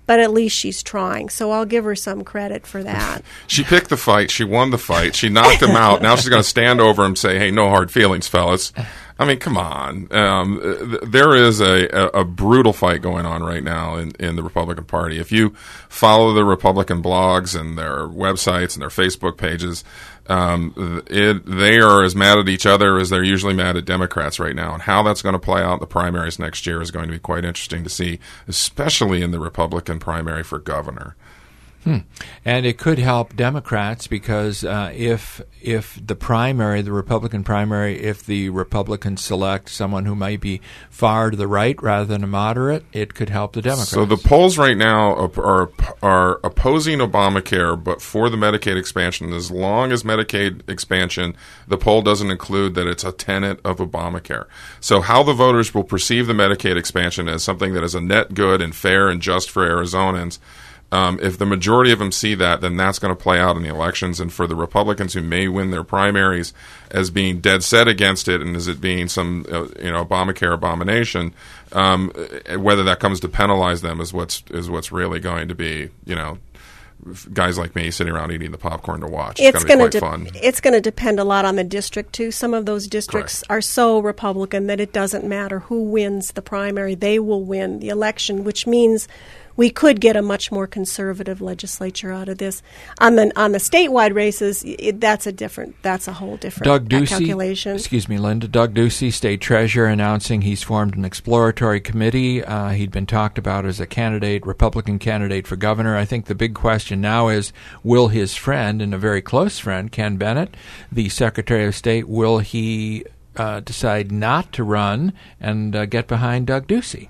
but at least she's trying. So I'll give her some credit for that. She picked the fight. She won the fight. She knocked him out. Now she's going to stand over him and say, hey, no hard feelings, fellas. I mean, come on. Um, th- there is a, a, a brutal fight going on right now in, in the Republican Party. If you follow the Republican blogs and their websites and their Facebook pages, um, it, they are as mad at each other as they're usually mad at Democrats right now. And how that's going to play out in the primaries next year is going to be quite interesting to see, especially in the Republican primary for governor. Hmm. And it could help Democrats because uh, if if the primary, the Republican primary, if the Republicans select someone who might be far to the right rather than a moderate, it could help the Democrats. So the polls right now are are opposing Obamacare, but for the Medicaid expansion. As long as Medicaid expansion, the poll doesn't include that it's a tenet of Obamacare. So how the voters will perceive the Medicaid expansion as something that is a net good and fair and just for Arizonans. Um, if the majority of them see that, then that's going to play out in the elections. And for the Republicans who may win their primaries as being dead set against it and as it being some uh, you know Obamacare abomination, um, whether that comes to penalize them is what's is what's really going to be you know guys like me sitting around eating the popcorn to watch. It's, it's going to be de- quite fun. It's going to depend a lot on the district too. Some of those districts Correct. are so Republican that it doesn't matter who wins the primary; they will win the election, which means we could get a much more conservative legislature out of this. On the on the statewide races, it, that's a different, that's a whole different Doug Ducey, calculation. Excuse me, Linda. Doug Ducey, state treasurer, announcing he's formed an exploratory committee. Uh, he'd been talked about as a candidate, Republican candidate for governor. I think the big question now is, will his friend, and a very close friend, Ken Bennett, the Secretary of State, will he uh, decide not to run and uh, get behind Doug Ducey?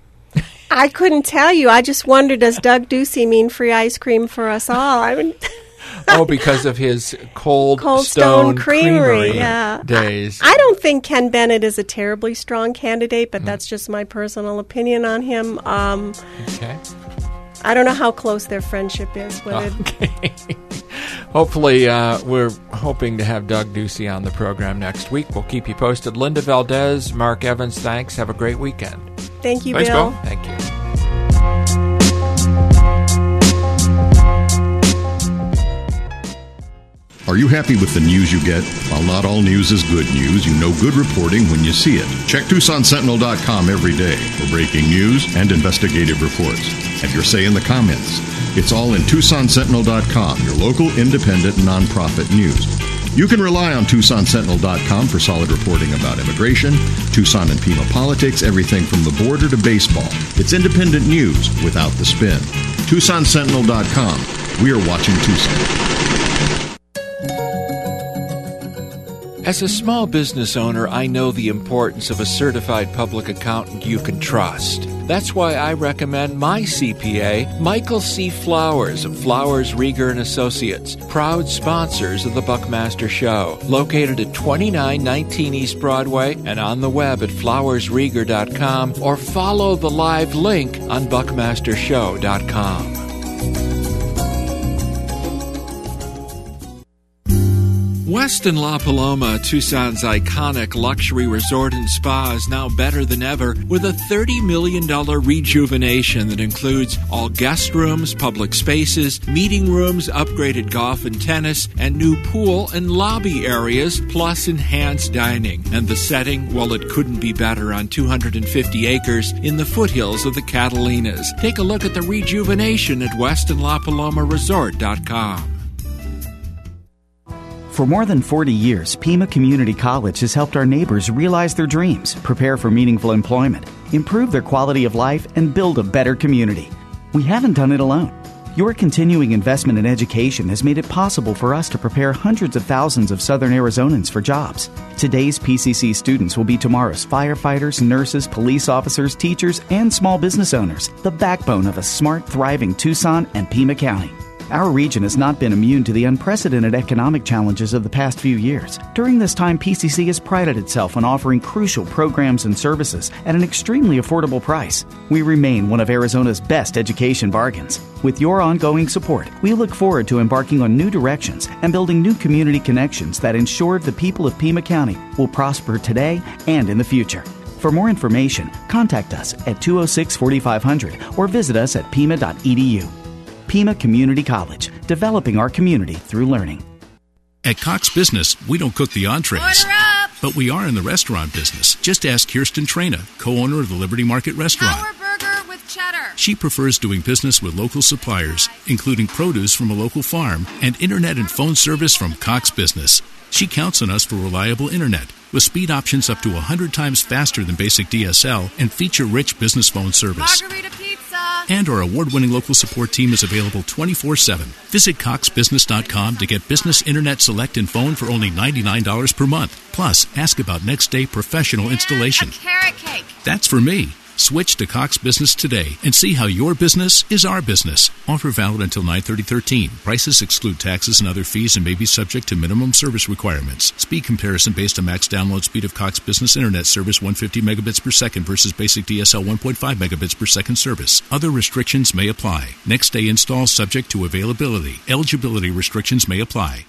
I couldn't tell you. I just wonder, does Doug Ducey mean free ice cream for us all? I mean, oh, because of his Cold, Cold Stone, Stone Creamery, Creamery yeah. days. I, I don't think Ken Bennett is a terribly strong candidate, but Mm. that's just my personal opinion on him. Um, Okay. I don't know how close their friendship is. Whether Okay. Hopefully, uh, we're hoping to have Doug Ducey on the program next week. We'll keep you posted. Linda Valdez, Mark Evans, thanks. Have a great weekend. Thank you, Thanks, Bill. Bill. Thank you. Are you happy with the news you get? While not all news is good news, you know good reporting when you see it. Check Tucson Sentinel dot com every day for breaking news and investigative reports. Have your say in the comments. It's all in Tucson Sentinel dot com, your local independent nonprofit news. You can rely on Tucson Sentinel dot com for solid reporting about immigration, Tucson and Pima politics, everything from the border to baseball. It's independent news without the spin. Tucson Sentinel dot com. We are watching Tucson. As a small business owner, I know the importance of a certified public accountant you can trust. That's why I recommend my C P A, Michael C. Flowers of Flowers, Rieger and Associates, proud sponsors of the Buckmaster Show, located at twenty-nine nineteen East Broadway and on the web at flowers rieger dot com or follow the live link on buckmaster show dot com. Westin La Paloma, Tucson's iconic luxury resort and spa, is now better than ever with a thirty million dollars rejuvenation that includes all guest rooms, public spaces, meeting rooms, upgraded golf and tennis, and new pool and lobby areas, plus enhanced dining. And the setting, well, it couldn't be better on two hundred fifty acres in the foothills of the Catalinas. Take a look at the rejuvenation at westin la paloma resort dot com. For more than forty years, Pima Community College has helped our neighbors realize their dreams, prepare for meaningful employment, improve their quality of life, and build a better community. We haven't done it alone. Your continuing investment in education has made it possible for us to prepare hundreds of thousands of Southern Arizonans for jobs. Today's P C C students will be tomorrow's firefighters, nurses, police officers, teachers, and small business owners, the backbone of a smart, thriving Tucson and Pima County. Our region has not been immune to the unprecedented economic challenges of the past few years. During this time, P C C has prided itself on offering crucial programs and services at an extremely affordable price. We remain one of Arizona's best education bargains. With your ongoing support, we look forward to embarking on new directions and building new community connections that ensure the people of Pima County will prosper today and in the future. For more information, contact us at two oh six, forty-five hundred or visit us at pima dot e d u. Pima Community College, developing our community through learning. At Cox Business, we don't cook the entrees, but we are in the restaurant business. Just ask Kirsten Trena, co-owner of the Liberty Market Restaurant. Power burger with cheddar. She prefers doing business with local suppliers, including produce from a local farm and internet and phone service from Cox Business. She counts on us for reliable internet, with speed options up to one hundred times faster than basic D S L and feature-rich business phone service. Margarita pizza. And our award-winning local support team is available twenty-four seven. Visit cox business dot com to get business internet select and phone for only ninety-nine dollars per month. Plus, ask about next-day professional installation. A carrot cake. That's for me. Switch to Cox Business today and see how your business is our business. Offer valid until nine thirty thirteen. Prices exclude taxes and other fees and may be subject to minimum service requirements. Speed comparison based on max download speed of Cox Business Internet service one hundred fifty megabits per second versus basic D S L one point five megabits per second service. Other restrictions may apply. Next day install subject to availability. Eligibility restrictions may apply.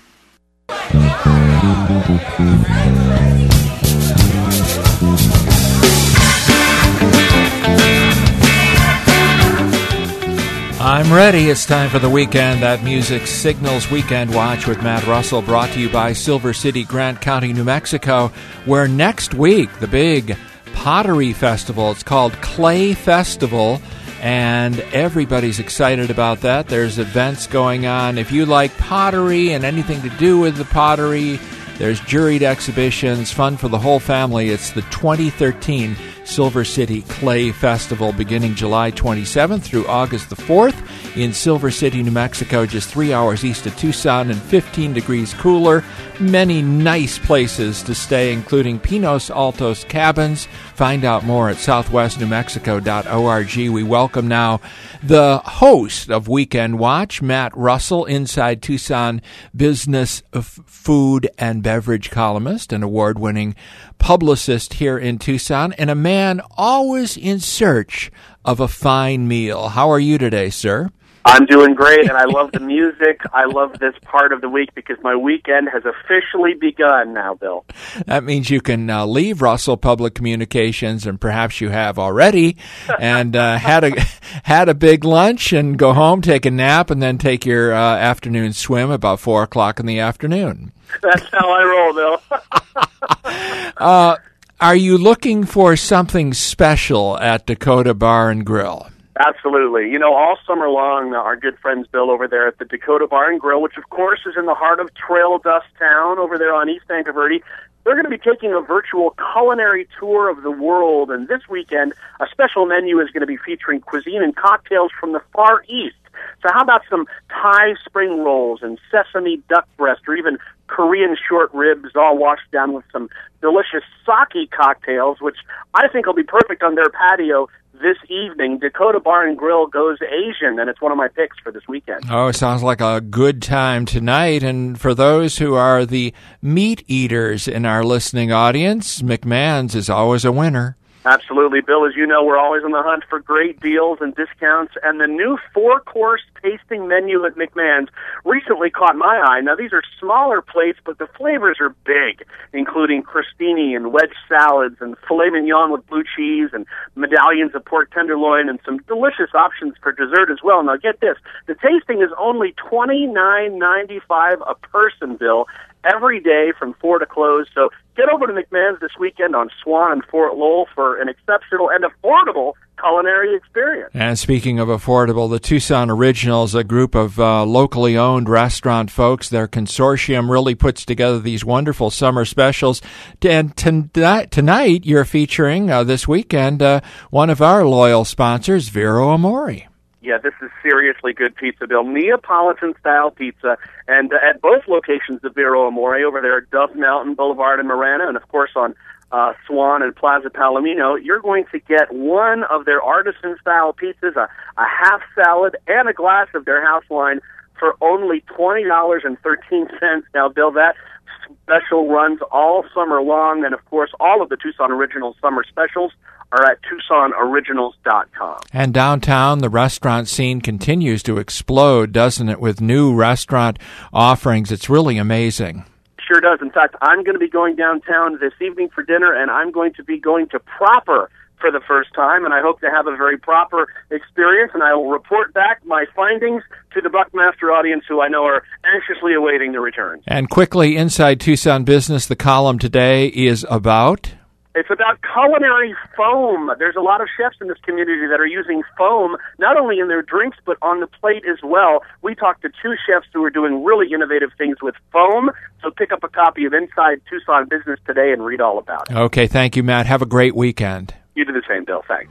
I'm ready. It's time for the weekend. That Music Signals Weekend Watch with Matt Russell, brought to you by Silver City, Grant County, New Mexico, where next week, the big pottery festival, it's called Clay Festival, and everybody's excited about that. There's events going on. If you like pottery and anything to do with the pottery, there's juried exhibitions, fun for the whole family. It's the twenty thirteen Silver City Clay Festival, beginning July twenty-seventh through August the fourth in Silver City, New Mexico, just three hours east of Tucson and fifteen degrees cooler. Many nice places to stay, including Pinos Altos Cabins. Find out more at southwest new mexico dot org. We welcome now the host of Weekend Watch, Matt Russell, Inside Tucson business, f- food, and beverage columnist, an award-winning publicist here in Tucson, and a man always in search of a fine meal. How are you today, sir? I'm doing great, and I love the music. I love this part of the week because my weekend has officially begun now, Bill. That means you can uh, leave Russell Public Communications, and perhaps you have already, and uh, had a had a big lunch and go home, take a nap, and then take your uh, afternoon swim about four o'clock in the afternoon. That's how I roll, Bill. uh, are you looking for something special at Dakota Bar and Grill? Absolutely. You know, all summer long, our good friends Bill over there at the Dakota Bar and Grill, which of course is in the heart of Trail Dust Town over there on East Bank of Verde, they're going to be taking a virtual culinary tour of the world. And this weekend, a special menu is going to be featuring cuisine and cocktails from the Far East. So how about some Thai spring rolls and sesame duck breast, or even Korean short ribs, all washed down with some delicious sake cocktails, which I think will be perfect on their patio this evening. Dakota Bar and Grill goes Asian, and it's one of my picks for this weekend. Oh, sounds like a good time tonight. And for those who are the meat eaters in our listening audience, McMahon's is always a winner. Absolutely, Bill. As you know, we're always on the hunt for great deals and discounts, and the new four-course tasting menu at McMahon's recently caught my eye. Now, these are smaller plates, but the flavors are big, including crostini and wedge salads and filet mignon with blue cheese and medallions of pork tenderloin and some delicious options for dessert as well. Now, get this. The tasting is only twenty-nine ninety-five a person, Bill, every day from four to close. So get over to McMahon's this weekend on Swan and Fort Lowell for an exceptional and affordable culinary experience. And speaking of affordable, the Tucson Originals, a group of uh, locally owned restaurant folks, their consortium really puts together these wonderful summer specials. And tonight, tonight you're featuring, uh, this weekend, uh, one of our loyal sponsors, Vero Amore. Yeah, this is seriously good pizza, Bill. Neapolitan-style pizza. And uh, at both locations of Vero Amore, over there at Dove Mountain Boulevard in Marana, and of course on uh, Swan and Plaza Palomino, you're going to get one of their artisan-style pizzas, a, a half salad, and a glass of their house wine for only twenty dollars and thirteen cents. Now, Bill, that special runs all summer long, and of course all of the Tucson Originals summer specials are at tucson originals dot com. And downtown, the restaurant scene continues to explode, doesn't it, with new restaurant offerings. It's really amazing. sure does. In fact, I'm going to be going downtown this evening for dinner, and I'm going to be going to Proper for the first time, and I hope to have a very proper experience, and I will report back my findings to the Buckmaster audience, who I know are anxiously awaiting the return. And quickly, Inside Tucson Business, the column today is about... It's about culinary foam. There's a lot of chefs in this community that are using foam, not only in their drinks, but on the plate as well. We talked to two chefs who are doing really innovative things with foam, so pick up a copy of Inside Tucson Business today and read all about it. Okay, thank you, Matt. Have a great weekend. You do the same, Bill. Thanks.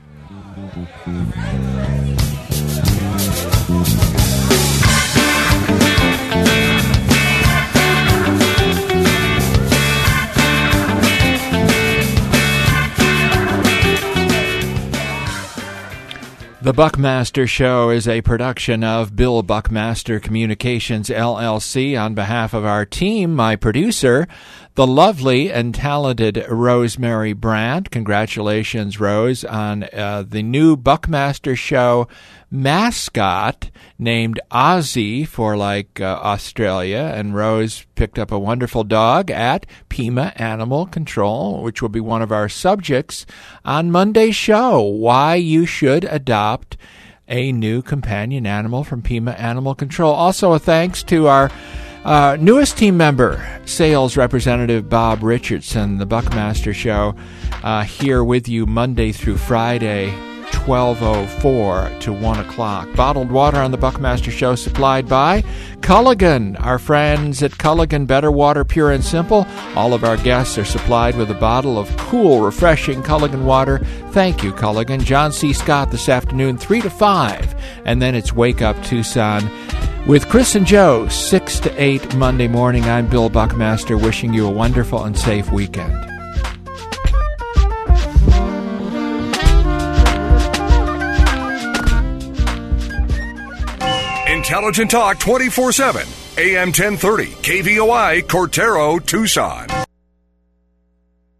The Buckmaster Show is a production of Bill Buckmaster Communications, L L C. On behalf of our team, my producer, the lovely and talented Rosemary Brandt. Congratulations, Rose, on uh, the new Buckmaster Show mascot named Ozzy for, like, uh, Australia. And Rose picked up a wonderful dog at Pima Animal Control, which will be one of our subjects on Monday's show. Why you should adopt a new companion animal from Pima Animal Control. Also, a thanks to our Uh, newest team member, sales representative Bob Richardson. The Buckmaster Show uh, here with you Monday through Friday, twelve oh four to one o'clock. Bottled water on the Buckmaster Show supplied by Culligan. Our friends at Culligan, better water, pure and simple. All of our guests are supplied with a bottle of cool, refreshing Culligan water. Thank you, Culligan. John C. Scott this afternoon, three to five. And then it's Wake Up Tucson with Chris and Joe, six to eight Monday morning. I'm Bill Buckmaster, wishing you a wonderful and safe weekend. Intelligent Talk twenty-four seven, A M ten thirty, K V O I, Cortero, Tucson.